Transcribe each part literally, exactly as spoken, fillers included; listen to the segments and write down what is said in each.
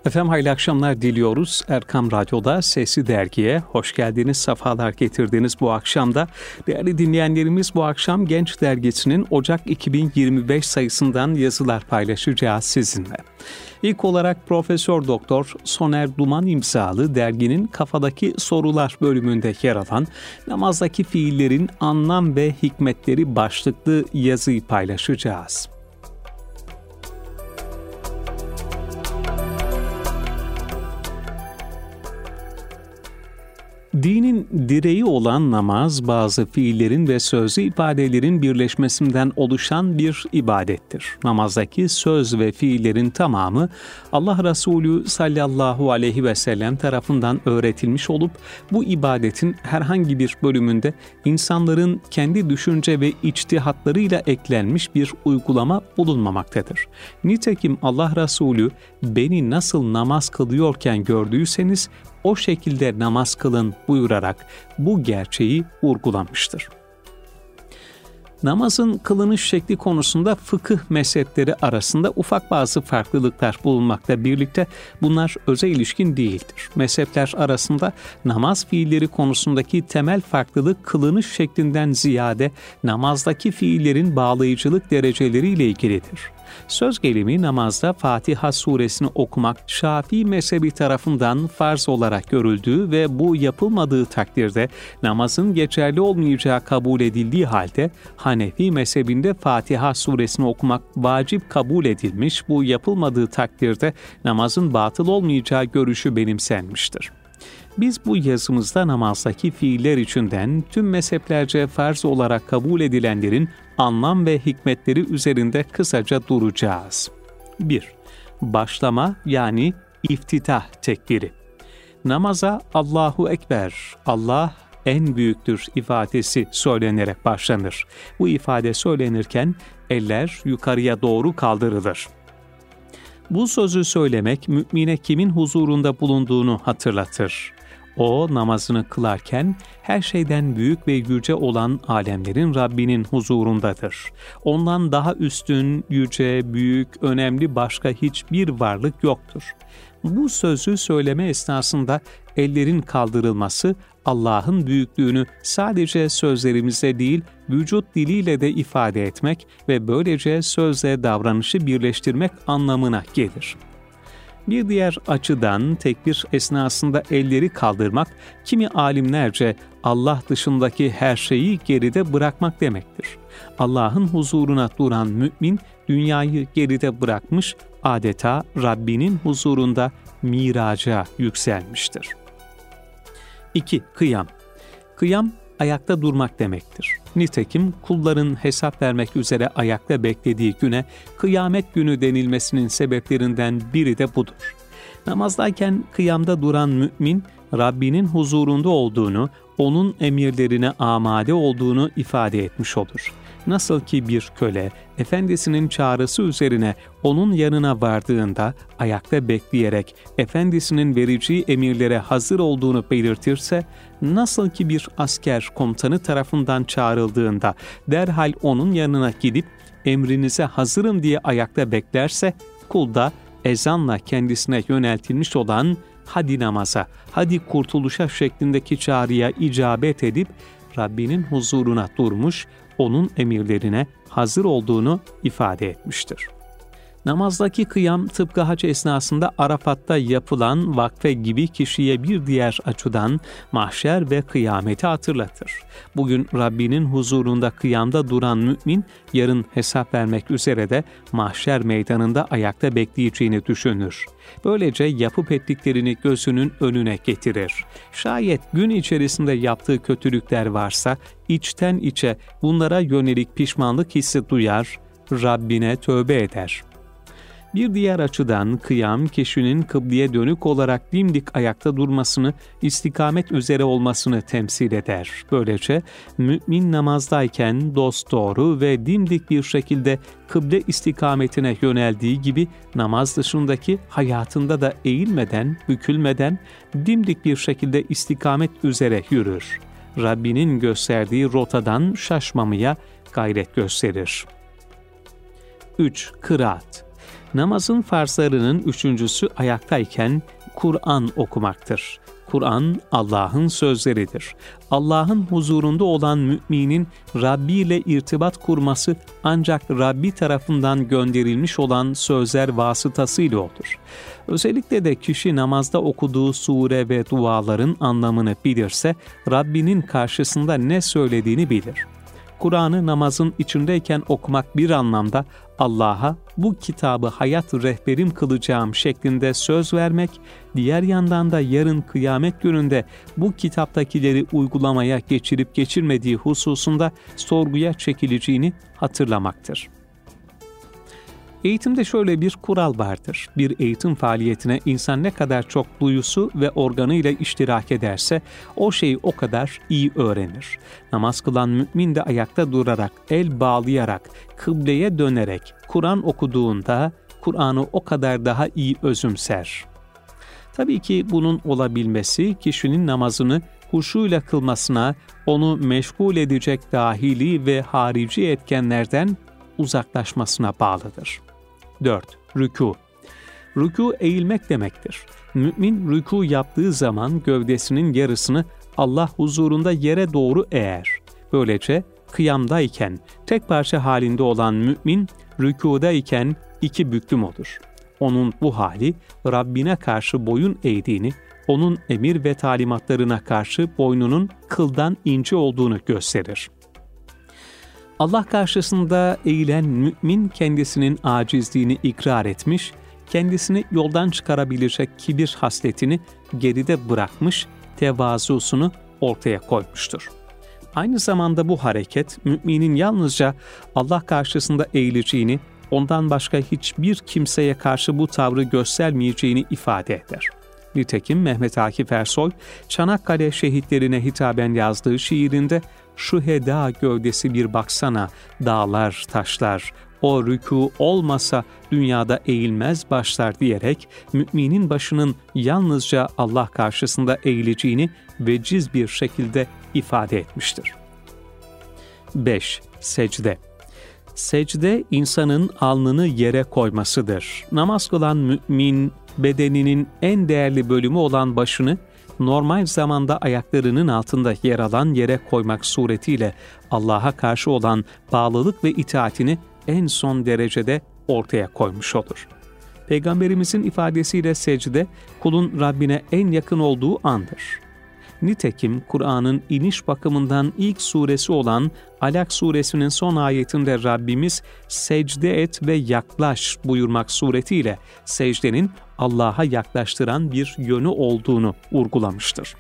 Efendim hayırlı akşamlar diliyoruz. Erkam Radyo'da Sesli Dergi'ye hoş geldiniz, sefalar getirdiniz bu akşamda. Değerli dinleyenlerimiz, bu akşam Genç Dergisi'nin Ocak iki bin yirmi beş sayısından yazılar paylaşacağız sizinle. İlk olarak Profesör Doktor Soner Duman imzalı derginin Kafadaki Sorular bölümünde yer alan namazdaki fiillerin anlam ve hikmetleri başlıklı yazıyı paylaşacağız. Dinin direği olan namaz, bazı fiillerin ve sözlü ifadelerin birleşmesinden oluşan bir ibadettir. Namazdaki söz ve fiillerin tamamı Allah Resulü sallallahu aleyhi ve sellem tarafından öğretilmiş olup, bu ibadetin herhangi bir bölümünde insanların kendi düşünce ve içtihatlarıyla eklenmiş bir uygulama bulunmamaktadır. Nitekim Allah Resulü, beni nasıl namaz kılıyorken gördüyseniz, o şekilde namaz kılın buyurarak bu gerçeği vurgulamıştır. Namazın kılınış şekli konusunda fıkıh mezhepleri arasında ufak bazı farklılıklar bulunmakla birlikte bunlar öze ilişkin değildir. Mezhepler arasında namaz fiilleri konusundaki temel farklılık kılınış şeklinden ziyade namazdaki fiillerin bağlayıcılık dereceleriyle ilgilidir. Söz gelimi namazda Fatiha suresini okumak Şafii mezhebi tarafından farz olarak görüldüğü ve bu yapılmadığı takdirde namazın geçerli olmayacağı kabul edildiği halde Hanefi mezhebinde Fatiha suresini okumak vacip kabul edilmiş, bu yapılmadığı takdirde namazın batıl olmayacağı görüşü benimsenmiştir. Biz bu yazımızda namazdaki fiiller içinden tüm mezheplerce farz olarak kabul edilenlerin anlam ve hikmetleri üzerinde kısaca duracağız. bir. Başlama yani iftitah tekbiri. Namaza Allahu Ekber, Allah en büyüktür ifadesi söylenerek başlanır. Bu ifade söylenirken eller yukarıya doğru kaldırılır. Bu sözü söylemek mümine kimin huzurunda bulunduğunu hatırlatır. O namazını kılarken her şeyden büyük ve yüce olan alemlerin Rabbinin huzurundadır. Ondan daha üstün, yüce, büyük, önemli başka hiçbir varlık yoktur. Bu sözü söyleme esnasında ellerin kaldırılması Allah'ın büyüklüğünü sadece sözlerimizle değil, vücut diliyle de ifade etmek ve böylece sözle davranışı birleştirmek anlamına gelir. Bir diğer açıdan tekbir esnasında elleri kaldırmak, kimi alimlerce Allah dışındaki her şeyi geride bırakmak demektir. Allah'ın huzuruna duran mümin, dünyayı geride bırakmış, adeta Rabbinin huzurunda miraca yükselmiştir. iki. Kıyam. Kıyam, ayakta durmak demektir. Nitekim kulların hesap vermek üzere ayakta beklediği güne kıyamet günü denilmesinin sebeplerinden biri de budur. Namazdayken kıyamda duran mümin, Rabbinin huzurunda olduğunu, onun emirlerine amade olduğunu ifade etmiş olur. Nasıl ki bir köle, efendisinin çağrısı üzerine onun yanına vardığında ayakta bekleyerek efendisinin vereceği emirlere hazır olduğunu belirtirse, nasıl ki bir asker komutanı tarafından çağrıldığında derhal onun yanına gidip emrinize hazırım diye ayakta beklerse, kul da ezanla kendisine yöneltilmiş olan hadi namaza, hadi kurtuluşa şeklindeki çağrıya icabet edip Rabbinin huzuruna durmuş, onun emirlerine hazır olduğunu ifade etmiştir. Namazdaki kıyam tıpkı hac esnasında Arafat'ta yapılan vakfe gibi kişiye bir diğer açıdan mahşer ve kıyameti hatırlatır. Bugün Rabbinin huzurunda kıyamda duran mümin, yarın hesap vermek üzere de mahşer meydanında ayakta bekleyeceğini düşünür. Böylece yapıp ettiklerini gözünün önüne getirir. Şayet gün içerisinde yaptığı kötülükler varsa, içten içe bunlara yönelik pişmanlık hissi duyar, Rabbine tövbe eder. Bir diğer açıdan kıyam, kişinin kıbleye dönük olarak dimdik ayakta durmasını, istikamet üzere olmasını temsil eder. Böylece mümin namazdayken dosdoğru ve dimdik bir şekilde kıble istikametine yöneldiği gibi namaz dışındaki hayatında da eğilmeden, bükülmeden dimdik bir şekilde istikamet üzere yürür. Rabbinin gösterdiği rotadan şaşmamaya gayret gösterir. üç. Kıraat. Namazın farzlarının üçüncüsü ayaktayken Kur'an okumaktır. Kur'an Allah'ın sözleridir. Allah'ın huzurunda olan müminin Rabbi ile irtibat kurması ancak Rabbi tarafından gönderilmiş olan sözler vasıtasıyla olur. Özellikle de kişi namazda okuduğu sure ve duaların anlamını bilirse Rabbinin karşısında ne söylediğini bilir. Kur'an'ı namazın içindeyken okumak bir anlamda Allah'a bu kitabı hayat rehberim kılacağım şeklinde söz vermek, diğer yandan da yarın kıyamet gününde bu kitaptakileri uygulamaya geçirip geçirmediği hususunda sorguya çekileceğini hatırlamaktır. Eğitimde şöyle bir kural vardır. Bir eğitim faaliyetine insan ne kadar çok duyusu ve organıyla iştirak ederse o şeyi o kadar iyi öğrenir. Namaz kılan mümin de ayakta durarak, el bağlayarak, kıbleye dönerek Kur'an okuduğunda Kur'an'ı o kadar daha iyi özümser. Tabii ki bunun olabilmesi kişinin namazını huşuyla kılmasına, onu meşgul edecek dahili ve harici etkenlerden uzaklaşmasına bağlıdır. dört. Rükû. Rükû eğilmek demektir. Mümin rükû yaptığı zaman gövdesinin yarısını Allah huzurunda yere doğru eğer. Böylece kıyamdayken tek parça halinde olan mümin rükûdayken iki büklüm olur. Onun bu hali Rabbine karşı boyun eğdiğini, onun emir ve talimatlarına karşı boynunun kıldan ince olduğunu gösterir. Allah karşısında eğilen mümin kendisinin acizliğini ikrar etmiş, kendisini yoldan çıkarabilecek kibir hasletini geride bırakmış, tevazusunu ortaya koymuştur. Aynı zamanda bu hareket müminin yalnızca Allah karşısında eğileceğini, ondan başka hiçbir kimseye karşı bu tavrı göstermeyeceğini ifade eder. Nitekim Mehmet Akif Ersoy, Çanakkale şehitlerine hitaben yazdığı şiirinde "Şu heda gövdesi bir baksana, dağlar, taşlar, o rükû olmasa dünyada eğilmez başlar" diyerek müminin başının yalnızca Allah karşısında eğileceğini veciz bir şekilde ifade etmiştir. beş. Secde. Secde, insanın alnını yere koymasıdır. Namaz kılan mümin, bedeninin en değerli bölümü olan başını, normal zamanda ayaklarının altında yer alan yere koymak suretiyle Allah'a karşı olan bağlılık ve itaatini en son derecede ortaya koymuş olur. Peygamberimizin ifadesiyle secde, kulun Rabbine en yakın olduğu andır. Nitekim Kur'an'ın iniş bakımından ilk suresi olan Alak suresinin son ayetinde Rabbimiz secde et ve yaklaş buyurmak suretiyle secdenin Allah'a yaklaştıran bir yönü olduğunu vurgulamıştır.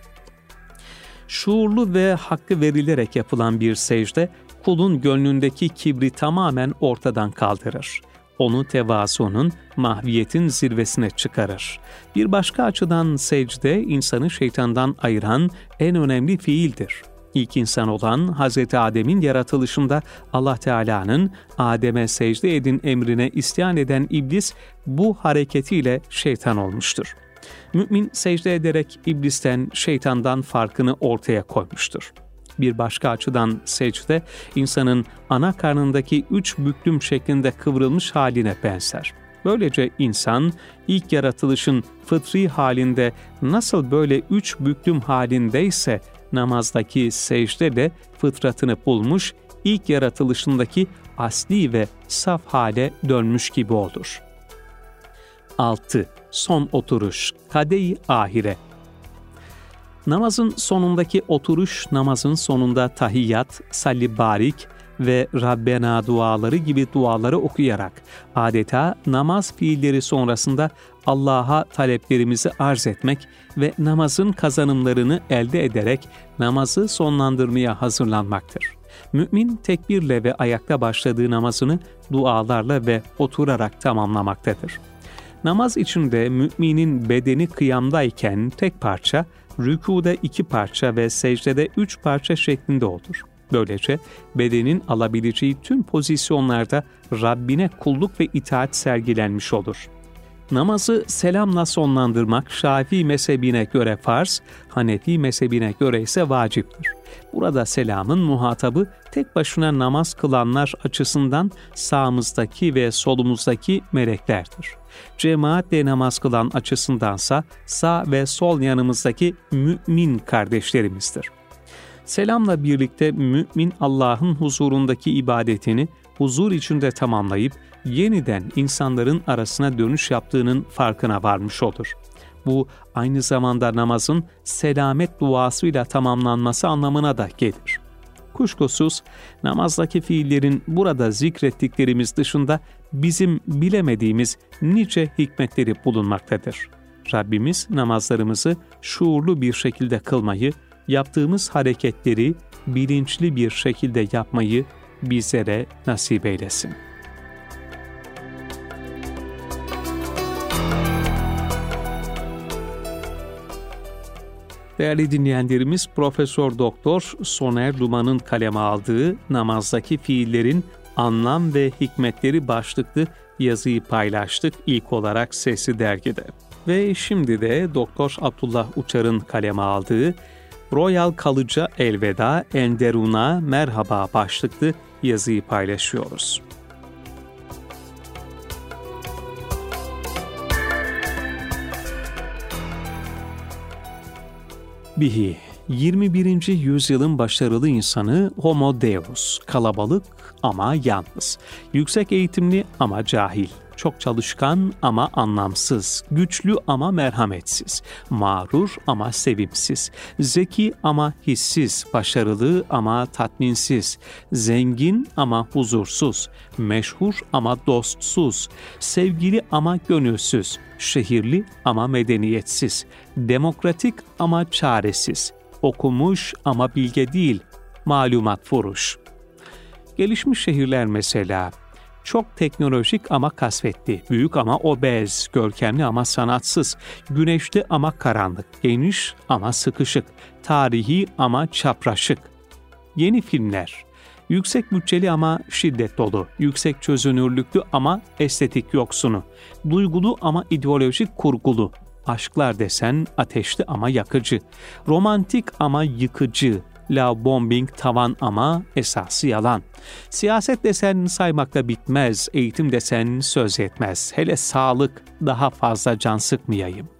Şuurlu ve hakkı verilerek yapılan bir secde, kulun gönlündeki kibri tamamen ortadan kaldırır. Onu tevazunun, mahviyetin zirvesine çıkarır. Bir başka açıdan secde, insanı şeytandan ayıran en önemli fiildir. İlk insan olan Hazreti Adem'in yaratılışında Allah Teala'nın Adem'e secde edin emrine isyan eden iblis bu hareketiyle şeytan olmuştur. Mümin secde ederek iblisten, şeytandan farkını ortaya koymuştur. Bir başka açıdan secde, insanın ana karnındaki üç büklüm şeklinde kıvrılmış haline benzer. Böylece insan, ilk yaratılışın fıtri halinde nasıl böyle üç büklüm halindeyse, namazdaki secde de fıtratını bulmuş, ilk yaratılışındaki asli ve saf hale dönmüş gibi olur. altı. Son oturuş, kade-i ahire. Namazın sonundaki oturuş, namazın sonunda tahiyyat, salli barik ve Rabbena duaları gibi duaları okuyarak adeta namaz fiilleri sonrasında Allah'a taleplerimizi arz etmek ve namazın kazanımlarını elde ederek namazı sonlandırmaya hazırlanmaktır. Mümin tekbirle ve ayakta başladığı namazını dualarla ve oturarak tamamlamaktadır. Namaz içinde müminin bedeni kıyamdayken tek parça, rükûda iki parça ve secdede üç parça şeklinde olur. Böylece bedenin alabileceği tüm pozisyonlarda Rabbine kulluk ve itaat sergilenmiş olur. Namazı selamla sonlandırmak Şafii mezhebine göre farz, Hanefi mezhebine göre ise vaciptir. Burada selamın muhatabı tek başına namaz kılanlar açısından sağımızdaki ve solumuzdaki meleklerdir. Cemaatle namaz kılan açısındansa sağ ve sol yanımızdaki mümin kardeşlerimizdir. Selamla birlikte mümin Allah'ın huzurundaki ibadetini huzur içinde tamamlayıp yeniden insanların arasına dönüş yaptığının farkına varmış olur. Bu aynı zamanda namazın selamet duasıyla tamamlanması anlamına da gelir. Kuşkusuz namazdaki fiillerin burada zikrettiklerimiz dışında bizim bilemediğimiz nice hikmetleri bulunmaktadır. Rabbimiz namazlarımızı şuurlu bir şekilde kılmayı, yaptığımız hareketleri bilinçli bir şekilde yapmayı bizlere nasip eylesin. Değerli dinleyenlerimiz, Profesör Doktor Soner Duman'ın kaleme aldığı Namazdaki Fiillerin Anlam ve Hikmetleri başlıklı yazıyı paylaştık ilk olarak Sesli Dergi'de. Ve şimdi de Doktor Abdullah Uçar'ın kaleme aldığı Royal Kalıcı Elveda Enderun'a Merhaba başlıklı yazıyı paylaşıyoruz. Bihi, yirmi birinci yüzyılın başarılı insanı Homo Deus, kalabalık ama yalnız, yüksek eğitimli ama cahil, çok çalışkan ama anlamsız, güçlü ama merhametsiz, mağrur ama sevimsiz, zeki ama hissiz, başarılı ama tatminsiz, zengin ama huzursuz, meşhur ama dostsuz, sevgili ama gönülsüz, şehirli ama medeniyetsiz, demokratik ama çaresiz, okumuş ama bilge değil, malumat furuş. Gelişmiş şehirler mesela, çok teknolojik ama kasvetli, büyük ama obez, görkemli ama sanatsız, güneşli ama karanlık, geniş ama sıkışık, tarihi ama çapraşık. Yeni filmler, yüksek bütçeli ama şiddet dolu, yüksek çözünürlüklü ama estetik yoksunu, duygulu ama ideolojik kurgulu, aşklar desen ateşli ama yakıcı, romantik ama yıkıcı, love bombing tavan ama esası yalan. Siyaset desen saymakla bitmez, eğitim desen söz etmez. Hele sağlık, daha fazla can sıkmayayım.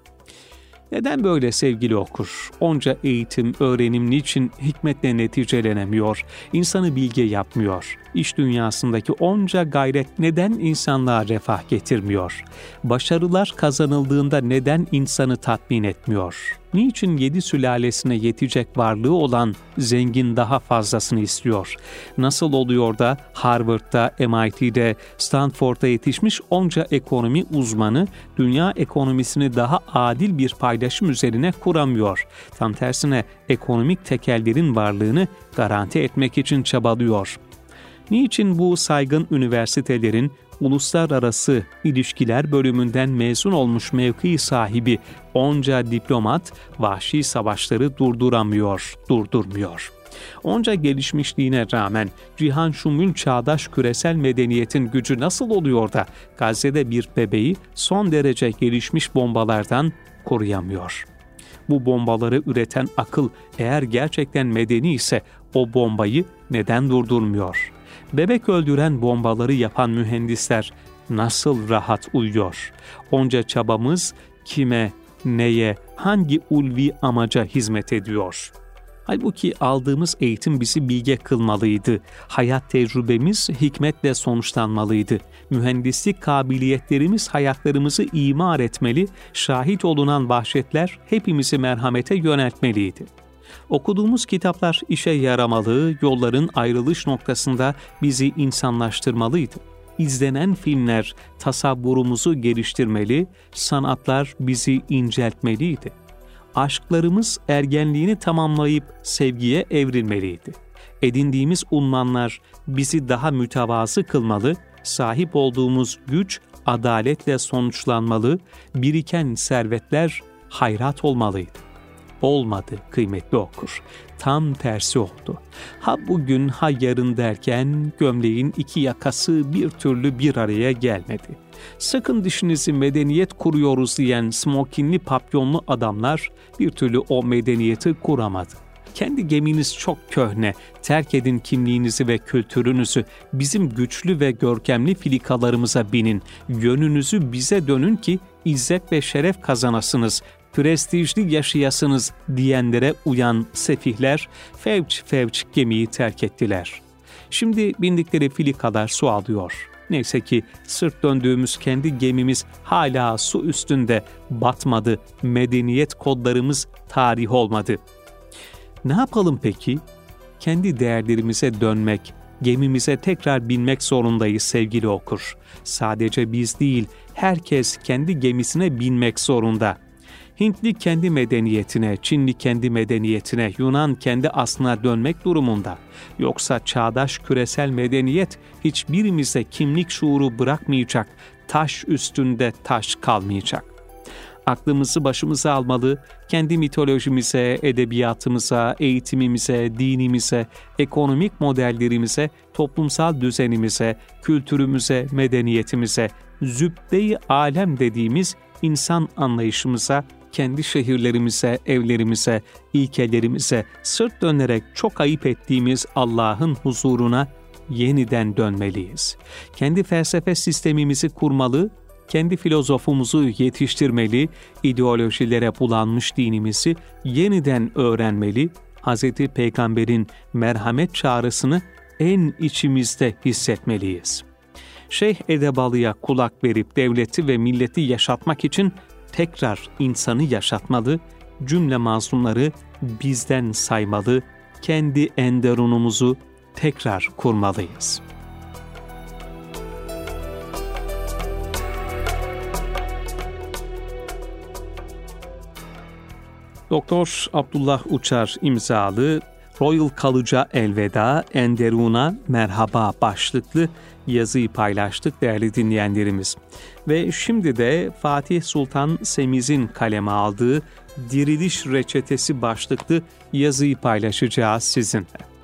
Neden böyle sevgili okur? Onca eğitim, öğrenim niçin hikmetle neticelenemiyor, insanı bilge yapmıyor? İş dünyasındaki onca gayret neden insanlığa refah getirmiyor? Başarılar kazanıldığında neden insanı tatmin etmiyor? Niçin yedi sülalesine yetecek varlığı olan zengin daha fazlasını istiyor? Nasıl oluyor da Harvard'da, M I T'de, Stanford'da yetişmiş onca ekonomi uzmanı dünya ekonomisini daha adil bir paylaşım üzerine kuramıyor? Tam tersine ekonomik tekellerin varlığını garanti etmek için çabalıyor. Niçin bu saygın üniversitelerin uluslararası ilişkiler bölümünden mezun olmuş mevki sahibi onca diplomat vahşi savaşları durduramıyor, durdurmuyor? Onca gelişmişliğine rağmen cihan şumul çağdaş küresel medeniyetin gücü nasıl oluyor da Gazze'de bir bebeği son derece gelişmiş bombalardan koruyamıyor? Bu bombaları üreten akıl eğer gerçekten medeni ise o bombayı neden durdurmuyor? Bebek öldüren bombaları yapan mühendisler nasıl rahat uyuyor? Onca çabamız kime, neye, hangi ulvi amaca hizmet ediyor? Halbuki aldığımız eğitim bizi bilge kılmalıydı. Hayat tecrübemiz hikmetle sonuçlanmalıydı. Mühendislik kabiliyetlerimiz hayatlarımızı imar etmeli, şahit olunan vahşetler hepimizi merhamete yöneltmeliydi. Okuduğumuz kitaplar işe yaramalı, yolların ayrılış noktasında bizi insanlaştırmalıydı. İzlenen filmler tasavvurumuzu geliştirmeli, sanatlar bizi inceltmeliydi. Aşklarımız ergenliğini tamamlayıp sevgiye evrilmeliydi. Edindiğimiz unvanlar bizi daha mütevazı kılmalı, sahip olduğumuz güç adaletle sonuçlanmalı, biriken servetler hayrat olmalıydı. olmadı kıymetli okur. Tam tersi oldu. Ha bugün ha yarın derken gömleğin iki yakası bir türlü bir araya gelmedi. Sakın dişinizi medeniyet kuruyoruz diyen smokinli papyonlu adamlar bir türlü o medeniyeti kuramadı. Kendi geminiz çok köhne, terk edin kimliğinizi ve kültürünüzü, bizim güçlü ve görkemli filikalarımıza binin, yönünüzü bize dönün ki izzet ve şeref kazanasınız, prestijli yaşayasınız diyenlere uyan sefihler fevç fevç gemiyi terk ettiler. Şimdi bindikleri filikalar su alıyor. Neyse ki sırt döndüğümüz kendi gemimiz hala su üstünde batmadı, medeniyet kodlarımız tarih olmadı. Ne yapalım peki? Kendi değerlerimize dönmek, gemimize tekrar binmek zorundayız sevgili okur. Sadece biz değil, herkes kendi gemisine binmek zorunda. Hintli kendi medeniyetine, Çinli kendi medeniyetine, Yunan kendi aslına dönmek durumunda. Yoksa çağdaş küresel medeniyet hiçbirimize kimlik şuuru bırakmayacak, taş üstünde taş kalmayacak. Aklımızı başımıza almalı, kendi mitolojimize, edebiyatımıza, eğitimimize, dinimize, ekonomik modellerimize, toplumsal düzenimize, kültürümüze, medeniyetimize, zübde-i alem dediğimiz insan anlayışımıza, kendi şehirlerimize, evlerimize, ilkelerimize, sırt dönerek çok ayıp ettiğimiz Allah'ın huzuruna yeniden dönmeliyiz. Kendi felsefe sistemimizi kurmalı, kendi filozofumuzu yetiştirmeli, ideolojilere bulanmış dinimizi yeniden öğrenmeli, Hazreti Peygamber'in merhamet çağrısını en içimizde hissetmeliyiz. Şeyh Edebalı'ya kulak verip devleti ve milleti yaşatmak için tekrar insanı yaşatmalı, cümle mazlumları bizden saymalı, kendi enderunumuzu tekrar kurmalıyız. Doktor Abdullah Uçar imzalı Royal Kalıca Elveda, Enderun'a Merhaba başlıklı yazıyı paylaştık değerli dinleyenlerimiz. Ve şimdi de Fatih Sultan Semiz'in kaleme aldığı Diriliş Reçetesi başlıklı yazıyı paylaşacağız sizinle.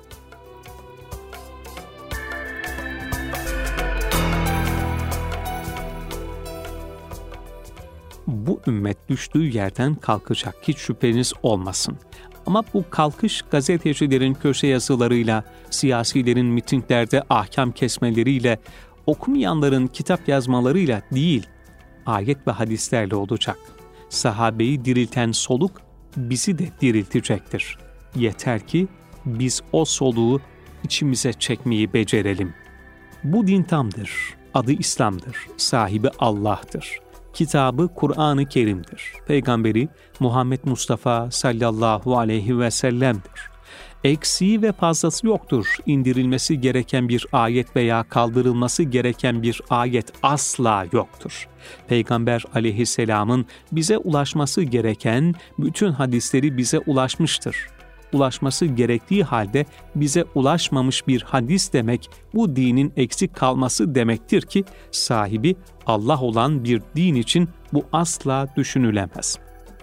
Bu ümmet düştüğü yerden kalkacak, hiç şüpheniz olmasın. Ama bu kalkış gazetecilerin köşe yazılarıyla, siyasilerin mitinglerde ahkam kesmeleriyle, okumayanların kitap yazmalarıyla değil, ayet ve hadislerle olacak. Sahabeyi dirilten soluk bizi de diriltecektir. Yeter ki biz o soluğu içimize çekmeyi becerelim. Bu din tamdır, adı İslam'dır, sahibi Allah'tır. Kitabı Kur'an-ı Kerim'dir. Peygamberi Muhammed Mustafa sallallahu aleyhi ve sellem'dir. Eksiği ve fazlası yoktur. İndirilmesi gereken bir ayet veya kaldırılması gereken bir ayet asla yoktur. Peygamber aleyhisselamın bize ulaşması gereken bütün hadisleri bize ulaşmıştır. Ulaşması gerektiği halde bize ulaşmamış bir hadis demek, bu dinin eksik kalması demektir ki sahibi Allah olan bir din için bu asla düşünülemez.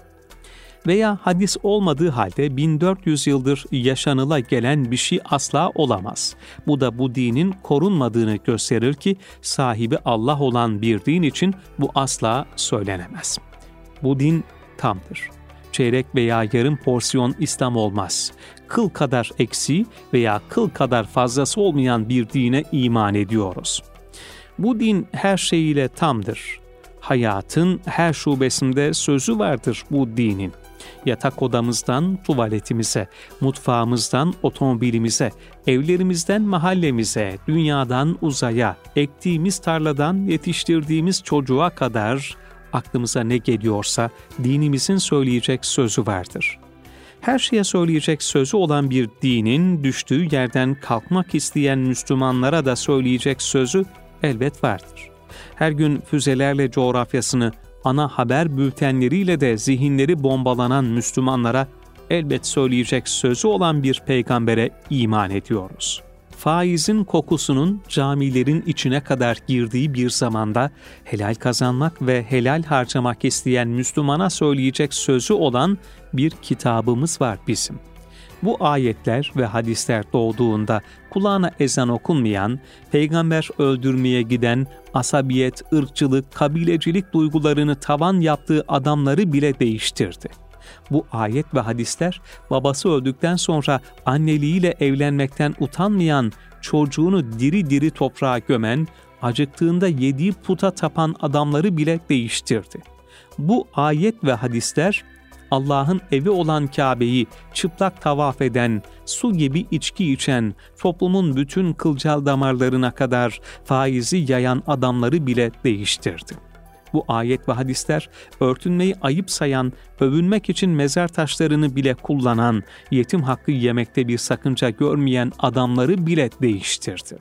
Veya hadis olmadığı halde bin dört yüz yıldır yaşanıla gelen bir şey asla olamaz. Bu da bu dinin korunmadığını gösterir ki sahibi Allah olan bir din için bu asla söylenemez. Bu din tamdır. Çeyrek veya yarım porsiyon İslam olmaz. Kıl kadar eksiği veya kıl kadar fazlası olmayan bir dine iman ediyoruz. Bu din her şeyiyle tamdır. Hayatın her şubesinde sözü vardır bu dinin. Yatak odamızdan tuvaletimize, mutfağımızdan otomobilimize, evlerimizden mahallemize, dünyadan uzaya, ektiğimiz tarladan yetiştirdiğimiz çocuğa kadar aklımıza ne geliyorsa dinimizin söyleyecek sözü vardır. Her şeye söyleyecek sözü olan bir dinin düştüğü yerden kalkmak isteyen Müslümanlara da söyleyecek sözü elbet vardır. Her gün füzelerle coğrafyasını, ana haber bültenleriyle de zihinleri bombalanan Müslümanlara elbet söyleyecek sözü olan bir peygambere iman ediyoruz. faizin kokusunun camilerin içine kadar girdiği bir zamanda helal kazanmak ve helal harcamak isteyen Müslümana söyleyecek sözü olan bir kitabımız var bizim. Bu ayetler ve hadisler doğduğunda kulağına ezan okunmayan, peygamber öldürmeye giden, asabiyet, ırkçılık, kabilecilik duygularını tavan yaptığı adamları bile değiştirdi. Bu ayet ve hadisler babası öldükten sonra anneliğiyle evlenmekten utanmayan, çocuğunu diri diri toprağa gömen, acıktığında yediği puta tapan adamları bile değiştirdi. Bu ayet ve hadisler Allah'ın evi olan Kabe'yi çıplak tavaf eden, su gibi içki içen, toplumun bütün kılcal damarlarına kadar faizi yayan adamları bile değiştirdi. Bu ayet ve hadisler örtünmeyi ayıp sayan, övünmek için mezar taşlarını bile kullanan, yetim hakkı yemekte bir sakınca görmeyen adamları bile değiştirdi.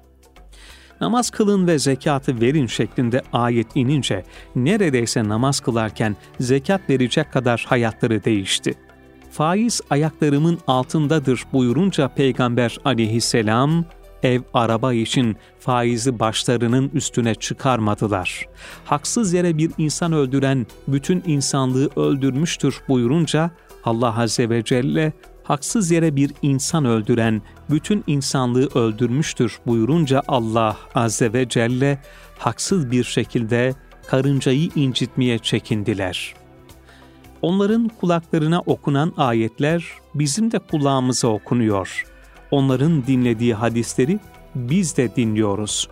Namaz kılın ve zekatı verin şeklinde ayet inince neredeyse namaz kılarken zekat verecek kadar hayatları değişti. Faiz ayaklarımın altındadır buyurunca Peygamber aleyhisselam, ev, araba için faizi başlarının üstüne çıkarmadılar. Haksız yere bir insan öldüren bütün insanlığı öldürmüştür buyurunca Allah Azze ve Celle, haksız yere bir insan öldüren bütün insanlığı öldürmüştür buyurunca Allah Azze ve Celle, haksız bir şekilde karıncayı incitmeye çekindiler. Onların kulaklarına okunan ayetler bizim de kulağımıza okunuyor. Onların dinlediği hadisleri biz de dinliyoruz.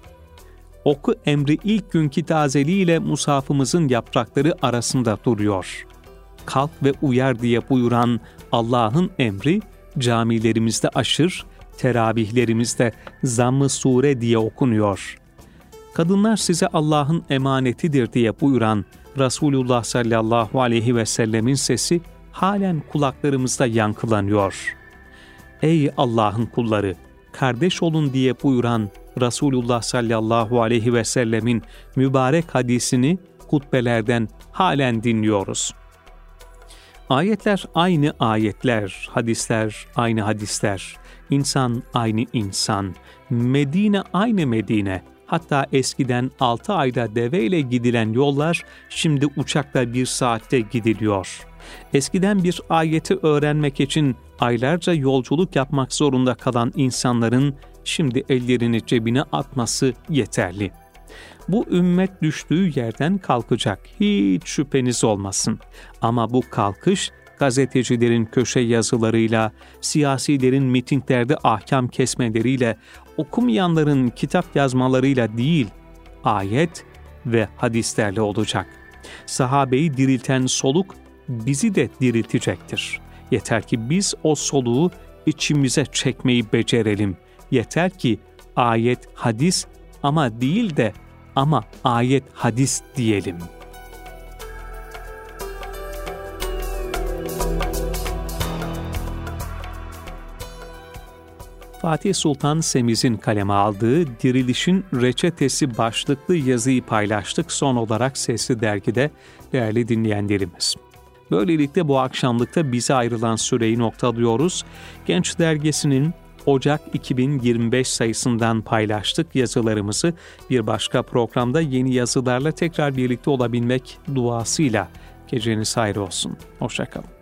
Oku emri ilk günkü tazeliğiyle mushafımızın yaprakları arasında duruyor. Kalk ve uyar diye buyuran Allah'ın emri camilerimizde aşır, teravihlerimizde zamm-ı sure diye okunuyor. Kadınlar size Allah'ın emanetidir diye buyuran Resulullah sallallahu aleyhi ve sellemin sesi halen kulaklarımızda yankılanıyor. Ey Allah'ın kulları, kardeş olun diye buyuran Resulullah sallallahu aleyhi ve sellemin mübarek hadisini hutbelerden halen dinliyoruz. Ayetler aynı ayetler, hadisler aynı hadisler, insan aynı insan, Medine aynı Medine. Hatta eskiden altı ayda deveyle gidilen yollar şimdi uçakla bir saatte gidiliyor. Eskiden bir ayeti öğrenmek için aylarca yolculuk yapmak zorunda kalan insanların şimdi ellerini cebine atması yeterli. Bu ümmet düştüğü yerden kalkacak, hiç şüpheniz olmasın. Ama bu kalkış gazetecilerin köşe yazılarıyla, siyasilerin mitinglerde ahkam kesmeleriyle, okumayanların kitap yazmalarıyla değil, ayet ve hadislerle olacak. Sahabeyi dirilten soluk bizi de diriltecektir. Yeter ki biz o soluğu içimize çekmeyi becerelim. Yeter ki ayet, hadis ama değil de ama ayet, hadis diyelim. Fatih Sultan Semiz'in kaleme aldığı Dirilişin Reçetesi başlıklı yazıyı paylaştık son olarak Sesli Dergi'de değerli dinleyenlerimiz. Böylelikle bu akşamlıkta bize ayrılan süreyi noktalıyoruz. Genç Dergisi'nin Ocak iki bin yirmi beş sayısından paylaştık yazılarımızı. Bir başka programda yeni yazılarla tekrar birlikte olabilmek duasıyla geceniz hayır olsun. Hoşça kalın.